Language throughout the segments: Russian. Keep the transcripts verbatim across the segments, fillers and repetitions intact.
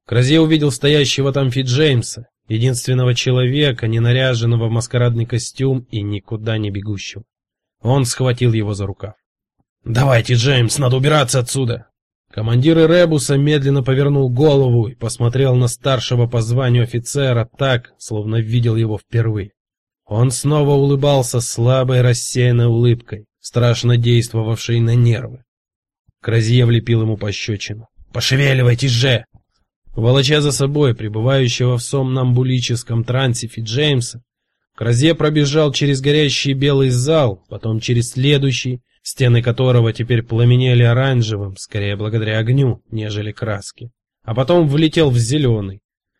Кразье увидел стоящего там Фит Джеймса, единственного человека, не наряженного в маскарадный костюм и никуда не бегущего. Он схватил его за рукав. «Давайте, Джеймс, надо убираться отсюда!» Командир Эребуса медленно повернул голову и посмотрел на старшего по званию офицера так, словно видел его впервые. Он снова улыбался слабой рассеянной улыбкой, страшно действовавшей на нервы. Кразье влепил ему пощечину. «Пошевеливайтесь же!» Волоча за собой пребывающего в сомнамбулическом трансе Фит Джеймса, Кразье пробежал через горящий белый зал, потом через следующий, стены которого теперь пламенели оранжевым, скорее благодаря огню, нежели краске, а потом влетел в зеленый.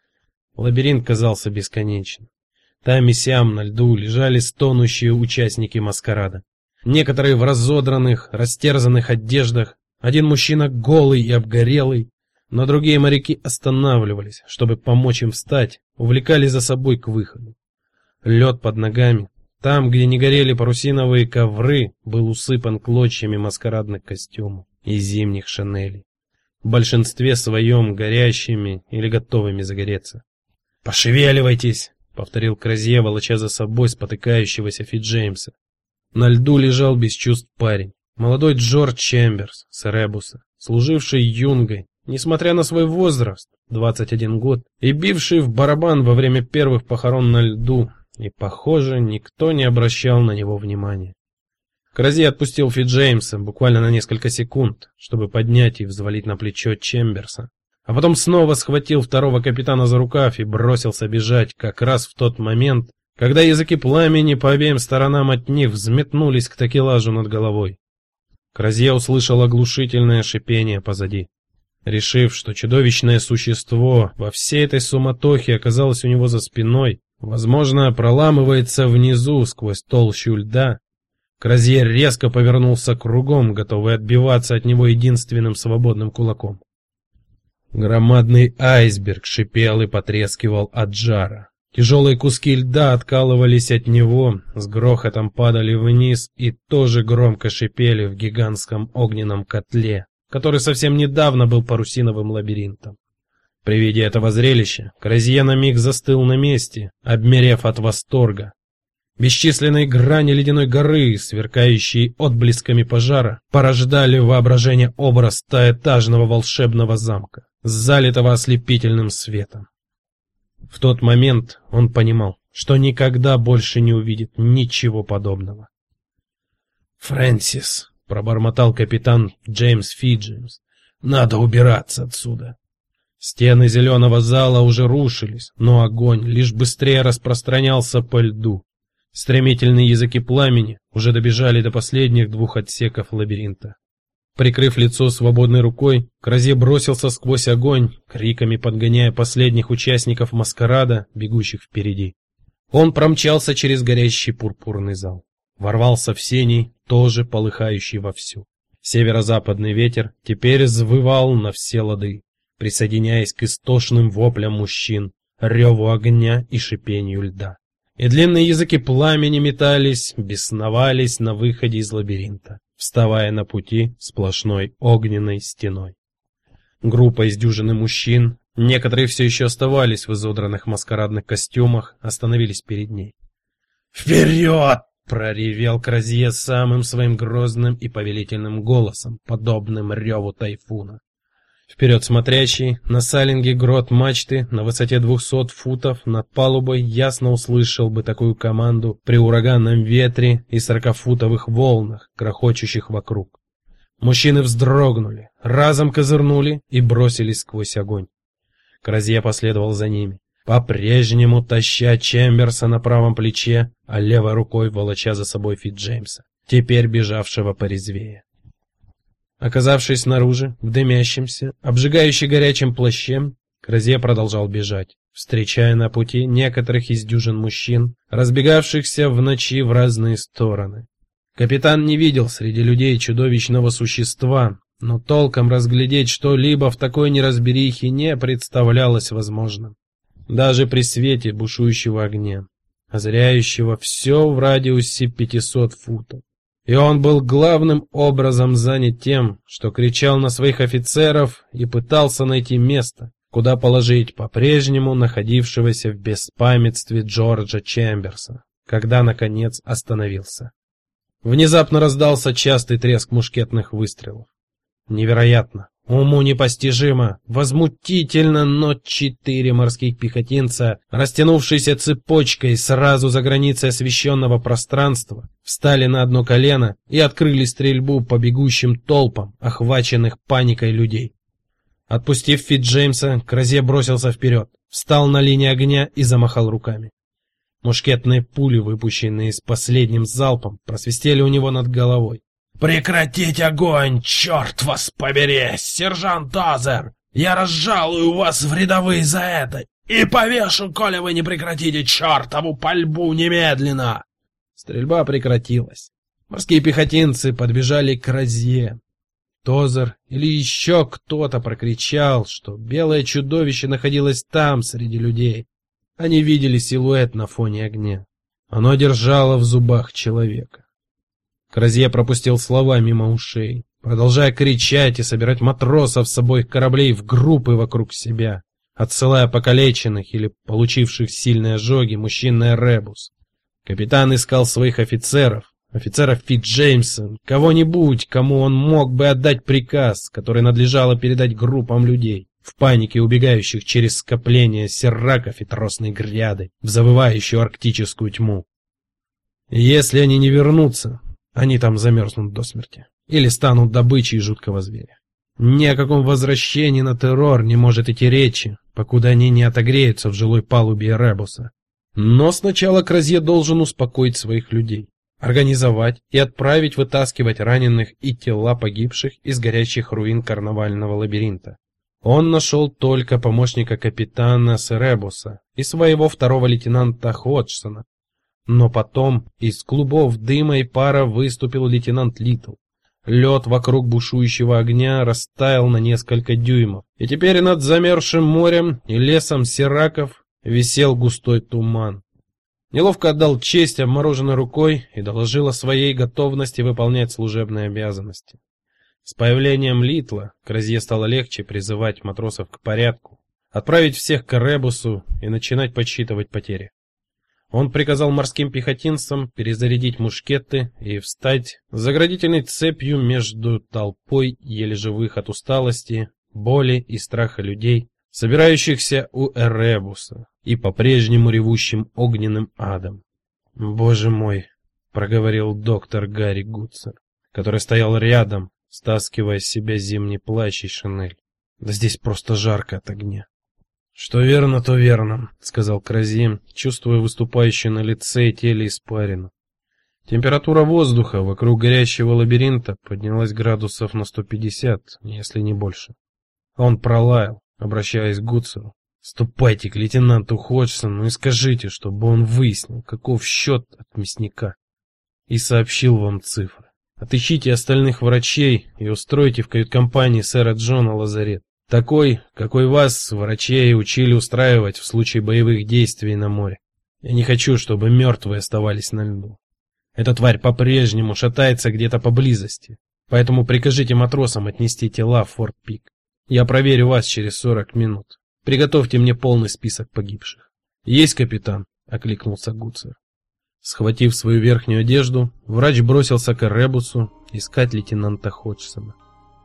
Лабиринт казался бесконечным. Там и сям на льду лежали стонущие участники маскарада. Некоторые в разодранных, растерзанных одеждах, один мужчина голый и обгорелый, но другие моряки останавливались, чтобы помочь им встать, увлекали за собой к выходу. Лед под ногами, там, где не горели парусиновые ковры, был усыпан клочьями маскарадных костюмов и зимних шинелей, в большинстве своем горящими или готовыми загореться. «Пошевеливайтесь!» — повторил Кразье, волоча за собой спотыкающегося Фит Джеймса. На льду лежал без чувств парень, молодой Джордж Чемберс с Эребуса, служивший юнгой, несмотря на свой возраст, двадцать один год, и бивший в барабан во время первых похорон на льду, и, похоже, никто не обращал на него внимания. Кразье отпустил Фит Джеймса буквально на несколько секунд, чтобы поднять и взвалить на плечо Чемберса, а потом снова схватил второго капитана за рукав и бросился бежать как раз в тот момент, когда языки пламени по обеим сторонам от них взметнулись к такелажу над головой. Кразье услышал оглушительное шипение позади. Решив, что чудовищное существо во всей этой суматохе оказалось у него за спиной, возможно, проламывается внизу сквозь толщу льда, Кразье резко повернулся кругом, готовый отбиваться от него единственным свободным кулаком. Громадный айсберг шипел и потрескивал от жара. Тяжелые куски льда откалывались от него, с грохотом падали вниз и тоже громко шипели в гигантском огненном котле, который совсем недавно был парусиновым лабиринтом. При виде этого зрелища Кразье на миг застыл на месте, обмерев от восторга. Бесчисленные грани ледяной горы, сверкающие отблесками пожара, порождали в воображении образ стоэтажного волшебного замка, залитого ослепительным светом. В тот момент он понимал, что никогда больше не увидит ничего подобного. «Фрэнсис», — пробормотал капитан Джеймс Фит Джеймс, — «надо убираться отсюда». Стены зеленого зала уже рушились, но огонь лишь быстрее распространялся по льду. Стремительные языки пламени уже добежали до последних двух отсеков лабиринта. Прикрыв лицо свободной рукой, Кразье бросился сквозь огонь, криками подгоняя последних участников маскарада, бегущих впереди. Он промчался через горящий пурпурный зал. Ворвался в сени, тоже полыхающий вовсю. Северо-западный ветер теперь взвывал на все лады, присоединяясь к истошным воплям мужчин, реву огня и шипению льда. И длинные языки пламени метались, бесновались на выходе из лабиринта, вставая на пути сплошной огненной стеной. Группа из дюжины мужчин, некоторые все еще оставались в изодранных маскарадных костюмах, остановились перед ней. «Вперед!» — проревел Кразье самым своим грозным и повелительным голосом, подобным реву тайфуна. Вперед смотрящий, на салинге грот мачты на высоте двухсот футов над палубой ясно услышал бы такую команду при ураганном ветре и сорокафутовых волнах, грохочущих вокруг. Мужчины вздрогнули, разом козырнули и бросились сквозь огонь. Кразье последовал за ними, по-прежнему таща Чемберса на правом плече, а левой рукой волоча за собой Фит Джеймса, теперь бежавшего порезвее. Оказавшись снаружи, в дымящемся, обжигающе горячем плаще, Кразье продолжал бежать, встречая на пути некоторых из дюжин мужчин, разбегавшихся в ночи в разные стороны. Капитан не видел среди людей чудовищного существа, но толком разглядеть что-либо в такой неразберихе не представлялось возможным. Даже при свете бушующего огня, озаряющего все в радиусе пятисот футов. И он был главным образом занят тем, что кричал на своих офицеров и пытался найти место, куда положить по-прежнему находившегося в беспамятстве Джорджа Чемберса, когда, наконец, остановился. Внезапно раздался частый треск мушкетных выстрелов. Невероятно, уму непостижимо, возмутительно, но четыре морских пехотинца, растянувшиеся цепочкой сразу за границей освещенного пространства, встали на одно колено и открыли стрельбу по бегущим толпам, охваченных паникой людей. Отпустив Фитджеймса, Кразье бросился вперед, встал на линии огня и замахал руками. Мушкетные пули, выпущенные с последним залпом, просвистели у него над головой. «Прекратить огонь, черт вас побери, сержант Тазер! Я разжалую вас в рядовые за это и повешу, коли вы не прекратите чертову пальбу немедленно!» Стрельба прекратилась. Морские пехотинцы подбежали к Кразье. Тозер или еще кто-то прокричал, что белое чудовище находилось там, среди людей. Они видели силуэт на фоне огня. Оно держало в зубах человека. Кразье пропустил слова мимо ушей, продолжая кричать и собирать матросов с обоих кораблей в группы вокруг себя, отсылая покалеченных или получивших сильные ожоги мужчин на Эребус. Капитан искал своих офицеров, офицеров Фитджеймса, кого-нибудь, кому он мог бы отдать приказ, который надлежало передать группам людей, в панике убегающих через скопление серраков и тросной гряды, в завывающую арктическую тьму. И если они не вернутся, они там замерзнут до смерти или станут добычей жуткого зверя. Ни о каком возвращении на террор не может идти речи, покуда они не отогреются в жилой палубе Эребуса. Но сначала Кразье должен успокоить своих людей, организовать и отправить вытаскивать раненых и тела погибших из горящих руин карнавального лабиринта. Он нашел только помощника капитана с Эребуса и своего второго лейтенанта Ходжсона. Но потом из клубов дыма и пара выступил лейтенант Литл. Лед вокруг бушующего огня растаял на несколько дюймов, и теперь над замерзшим морем и лесом серраков висел густой туман. Неловко отдал честь обмороженной рукой и доложил о своей готовности выполнять служебные обязанности. С появлением Литла Кразье стало легче призывать матросов к порядку, отправить всех к Эребусу и начинать подсчитывать потери. Он приказал морским пехотинцам перезарядить мушкеты и встать заградительной цепью между толпой еле живых от усталости, боли и страха людей, собирающихся у Эребуса и по-прежнему ревущим огненным адом. «Боже мой!» — проговорил доктор Гарри Гудсер, который стоял рядом, стаскивая с себя зимний плащ и шинель. «Да здесь просто жарко от огня». «Что верно, то верно», — сказал Кразье, чувствуя выступающую на лице и теле испарину. Температура воздуха вокруг горящего лабиринта поднялась градусов на сто пятьдесят, если не больше. Он пролаял, обращаясь к Гудсеру: «Ступайте к лейтенанту Ходжсону и скажите, чтобы он выяснил, каков счет от мясника, и сообщил вам цифры. Отыщите остальных врачей и устройте в кают-компании сэра Джона лазарет. Такой, какой вас, врачей, учили устраивать в случае боевых действий на море. Я не хочу, чтобы мертвые оставались на льду. Эта тварь по-прежнему шатается где-то поблизости, поэтому прикажите матросам отнести тела в Форт Пик. Я проверю вас через сорок минут. Приготовьте мне полный список погибших». «Есть, капитан», — окликнулся Гудсер. Схватив свою верхнюю одежду, врач бросился к Эребусу искать лейтенанта Ходжсона.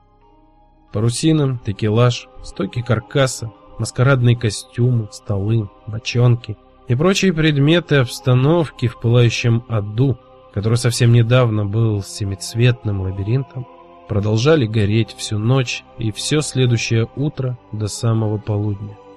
Парусина, текелаж, стойки каркаса, маскарадные костюмы, столы, бочонки и прочие предметы обстановки в пылающем аду, который совсем недавно был семицветным лабиринтом, продолжали гореть всю ночь и все следующее утро до самого полудня.